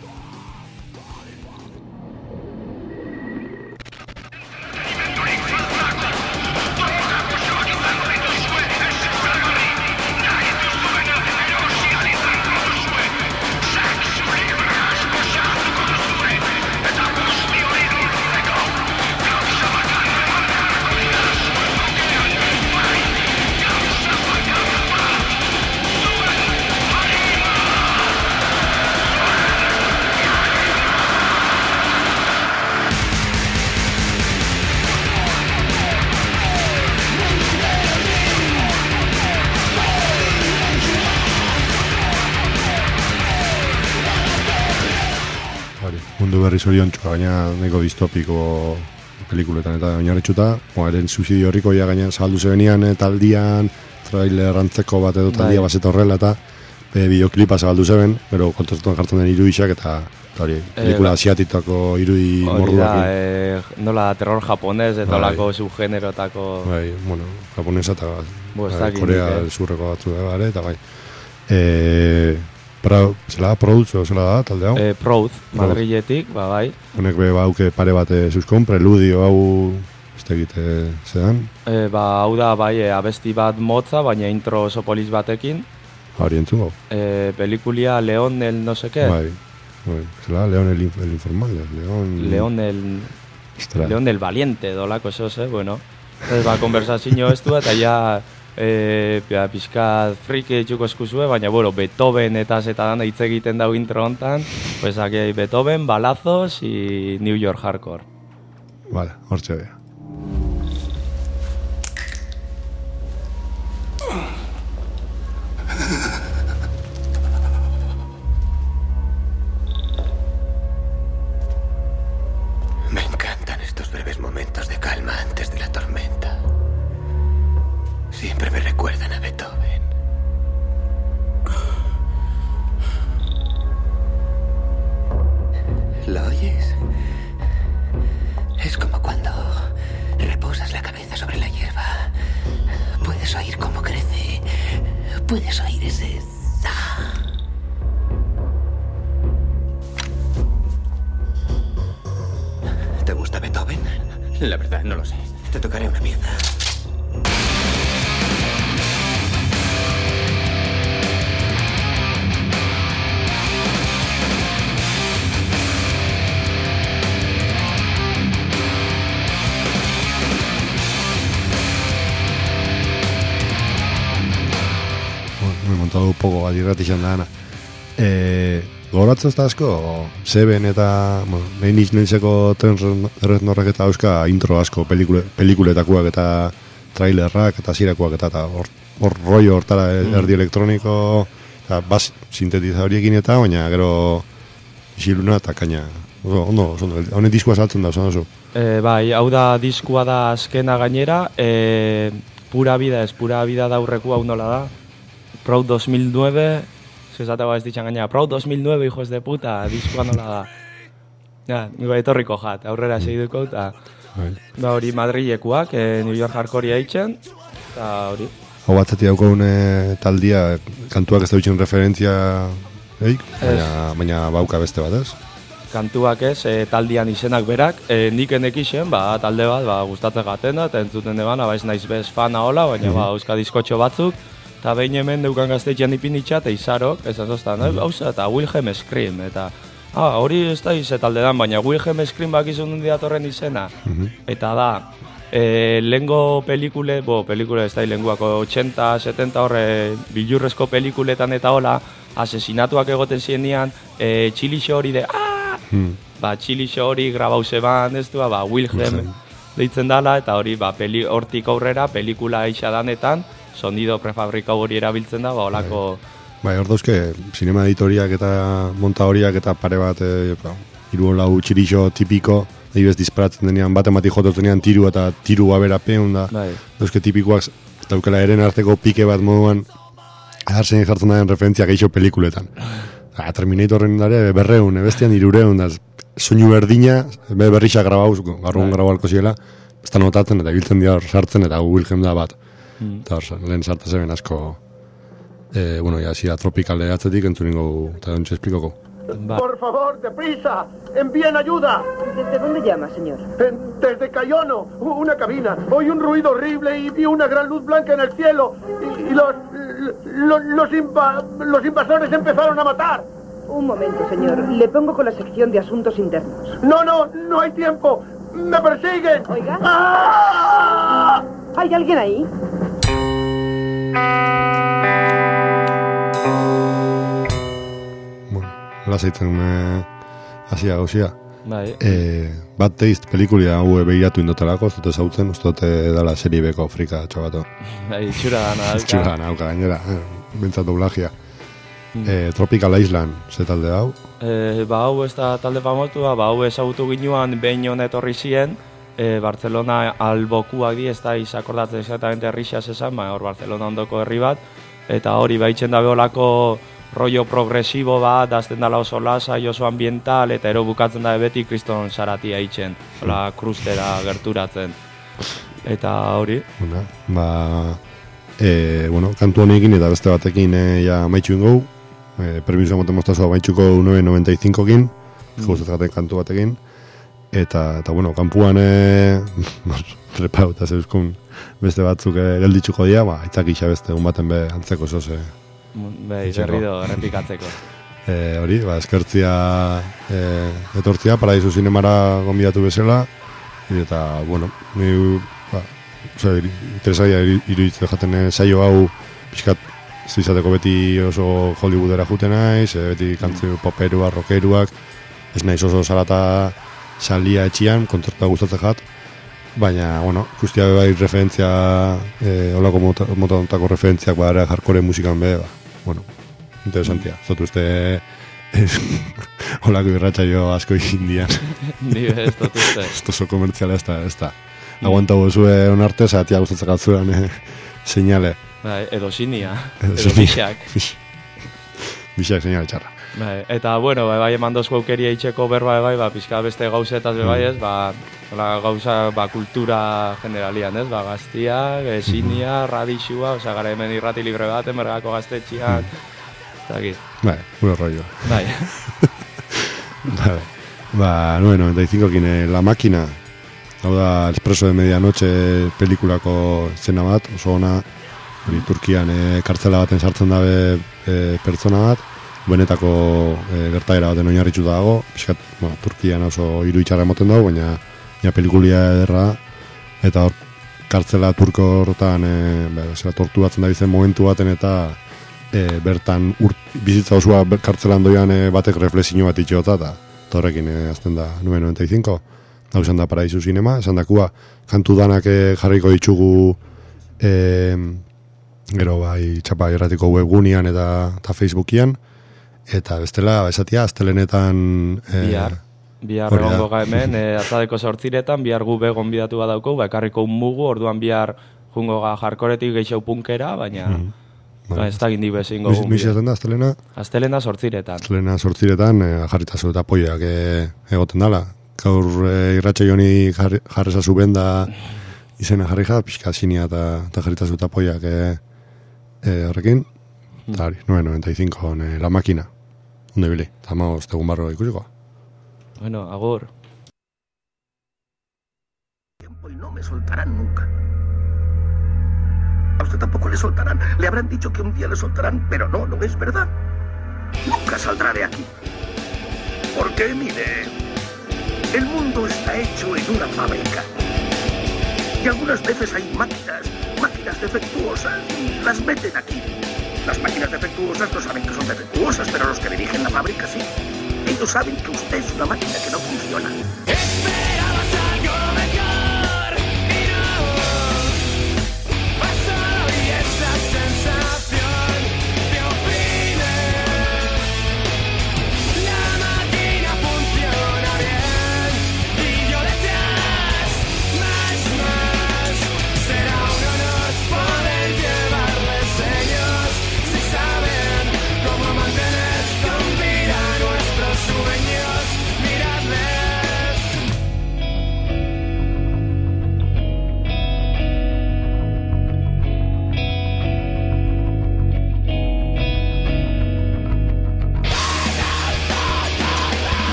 Mundu berri zoriontxua, gaina neko distopiko pelikuletan eta oinarritxuta, eren suizidio horriko ja gaina zabaldu zebenian taldian, trailer antzeko bat edo taldia bai. Bazet horrela eta e, bideoklipa zabaldu zeben, pero kontrastuan jartzen den irudixak eta hori, pelikula e, asiatitako irudi morduak. E, nola terror japonez eta olako bai. Subgenerotako... Bai, bueno, japonesa eta bai, Korea eh? Zurreko batzu da, eta bai. E, Pra, zela da, Prouz, zela da, talde hau? E, Prouz, Madriletik, ba, bai. Honek be, bauke pare bat zuzkon, preludio hau, ez tegite zedan? E, ba, hau da, bai, e, abesti bat motza, baina intro oso poliz batekin. Hori entzungo? E, pelikulia León el no sé qué. Bai, bai, zela, León el, el informal, León... León el... León el valiente, dolako esos, eh, bueno. Ez, ba, konversazio ez du, eta ja, e, pixkat friki etxuko eskuzue, baina, bueno, Beethoven eta zetan hitz egiten dau intro hontan, pues, aquí Beethoven, balazos y New York Hardcore. Vale, hortxe bea. Me encantan estos breves momentos de calma antes de la tormenta. Siempre me recuerdan a Beethoven. ¿Lo oyes? Es como cuando reposas la cabeza sobre la hierba. Puedes oír cómo crece. Puedes oír ese za. ¿Te gusta Beethoven? La verdad, no lo sé. Te tocaré una pieza. Me he montado un poco bat irratixan da, Ana. Eh, Goratzen ez da asko, Seven eta, bueno, nahin iznintzeko Trennorrak eta euska intro asko, pelikule, pelikuletakoak eta trailerrak eta zirakoak eta eta hor, hor rollo hortara erdi elektroniko, eta bas sintetiza horiekin eta, baina gero isiluna eta kaina. Oso, ondo, ondo, honen diskua saltzen da, oso, oso. E, bai, hau da diskua da azkena gainera, e, pura vida ez, pura vida da aurreku hau nola da, Proud dos mil nueve, zezatego ez ditxan gainera, Proud dos mil nueve, hijos de puta, diskua nola da. Ja, nigo etorriko jat, aurrera segiduko, eta ba, hori Madrilekuak, e, New York Hardcore eitzen, eta hori. Hau batzati daukagune taldia, kantuak ez da bitxen referentzia, eik? Baina, baina bauka beste bat ez? Kantuak ez, e, taldian izenak berak, e, nik enekixen, ba, talde bat, ba, gustatzen gaten da, eta entzuten deban, abaiz naiz bez fana hola, baina, ba, euska diskotxo batzuk, eta behin hemen deukan gaztetxean ipinitxa, eta izarok, ez azostan, eh? Hauza, eta Wilhelm Scream, eta ah, hori ez da ize talde dan, baina Wilhelm Scream bakizun diatorren izena, eta da, e, lehengo pelikule, bo, pelikule ez da, lehenguako ochenta, setenta horre bilurrezko pelikuletan eta hola, asesinatuak egoten zienean, e, txilixo hori de, ah! Ba, txilixo hori grabau zeban, ez du, ba, Wilhelm deitzen dala, eta hori, ba, peli, hortik aurrera, pelikula eixadanetan, sonido prefabrikau hori erabiltzen da, ba, holako... Bai, hor dauzke, sinema editoriak eta monta horiak eta pare bat, e, ba, hiru lau txirixo tipiko, adibidez disparatzen denean, bat emati jototzen denean tiru eta tiru babera peun da. Bai. Dauzke tipikoak, daukela eren arteko pike bat moduan, hartzen jartzen daren referentzia geixo pelikuletan. Ah, Terminatorren dare berreun, bestian irureun, da, soinu berdina, be berrixa grabauz, garrun bai. Grabaualko ziela, ez da notatzen eta biltzen dira sartzen eta Wilhelm da bat. Eta hor, lehen sartzen zeben asko, eh, bueno, ya si da tropikale atzetik entzuningo, eta dontxe esplikoko. Por favor, deprisa, envíen ayuda. ¿Desde dónde llama, señor? Desde Cayono, una cabina. Oí un ruido horrible y vi una gran luz blanca en el cielo. Y, y los, los, los, inva, los invasores empezaron a matar. Un momento, señor. Le pongo con la sección de asuntos internos. No, no, no hay tiempo. ¡Me persiguen! Oiga. ¡Ah! ¿Hay alguien ahí? Bueno, lasaitzen eh, hasia gauzia. Bai. Eh, Bad Taste pelikulia hau behiratu indotelako, ez dute zautzen, ez dute dala serie beko frika txogato. Bai, itxura dana. Itxura dana, hauka gainera, eh, bintzat doblagia. Eh, Tropical Island, ze talde hau? Eh, ba, hau ez da talde famotua, ba, hau ezagutu ginuan behin honet horri zien, e, Barcelona albokuak di, ez da izakordatzen exactamente herrixaz esan, ba, hor Barcelona ondoko herri bat, eta hori baitzen da beholako rollo progresibo bat, dazten dala oso lasa, oso ambiental, eta ero bukatzen da beti kriston saratia itxen, hola krustera gerturatzen. Eta hori? Una, ba, e, bueno, kantu honekin eta beste batekin e, ja maitxu ingou, e, permiso moten mostazo maitxuko nove noventa y cinco kin, mm. guztatzen kantu batekin, eta, eta bueno, kanpuan e, repauta zeuskun beste batzuk e, gelditzuko dira, ba, itzak isa beste egun baten be antzeko zoze. Bai, berrido, errepikatzeko. E, hori, ba, eskertzia e, etortzia, Paradisu Zinemara gonbidatu bezala, eta, bueno, ni, ba, oza, interesaia iruditzen jaten saio hau, pixkat, ez izateko beti oso Hollywoodera juten naiz, beti kantzu poperuak, rockeruak, ez naiz oso salata salia etxian, kontzertua gustatzen jat, baina, bueno, guztia bai referentzia, eh, olako motatako referentziak bada hardcore musikan be, ba, bueno, interesantia. Mm. Zotu uste, olako irratsaio asko indian. Ni ez dut uste. Ez oso komertziala ez da, ez da. Aguanta bozue onarte, zatia gustatzen gatzuan, eh, seinale. Bai, edo sinia, edo bixak. Bixak seinale txarra. Bai, eta, bueno, bai, eman dozko aukeria itxeko berba, bai, ba, pixka beste gauzetaz, bai, ez, ba, la gauza, ba, kultura generalian, ez, ba, gaztia, sinia, radixua, oza, gara hemen irrati libre bat, emergako gaztetxian, eta git. Bai, puro rollo. Bai. Bai, ba, nueve noventa y cinco kine, La Máquina, hau da, Expreso de Medianoche pelikulako zena bat, oso ona, hori Turkian e, kartzela baten sartzen dabe e, pertsona bat, benetako e, gertaera baten oinarritu dago, pixkat, bueno, Turkian oso hiru itxarra emoten dago, baina ja pelikulia ederra, eta hor kartzela turko horretan e, be, zera, torturatzen da bizen momentu baten eta e, bertan urt, bizitza osua kartzelan doian e, batek reflexio bat itxota, eta horrekin e, azten da nueve noventa y cinco, hau izan da Paraizu Zinema, esan dakua kantu danak e, jarriko ditugu e, gero bai txapa irratiko webgunean eta, eta Facebookian, eta bestela, esatia, astelenetan e, bihar, bihar egongo ga hemen, e, atzadeko sortziretan, bihar gu begon bidatu badauko, ba, ekarriko un mugu, orduan bihar jungo ga jarkoretik gehiago punkera, baina mm. ba, ez da gindi bezin gogun. Misi da, astelena? Astelena sortziretan. Astelena sortziretan, e, jarritazu eta poiak e, egoten dala. Gaur e, irratxe joni jarri, jarrezazu benda izena jarri jat, pixka zinia eta, eta jarritazu eta poiak e, e, horrekin. Eta hori, nueve noventa y cinco, e, La Máquina. Hunde bili, eta maoz, tegun barro ikusiko. Bueno, agur. Y no me soltarán nunca. A usted tampoco le soltarán. Le habrán dicho que un día le soltarán, pero no, no es verdad. Nunca saldrá de aquí. Porque, mire, el mundo está hecho en una fábrica. Y algunas veces hay máquinas, máquinas defectuosas, y las meten aquí. Las máquinas defectuosas no saben que son defectuosas, pero los que dirigen la fábrica sí. Ellos saben que usted es una máquina que no funciona.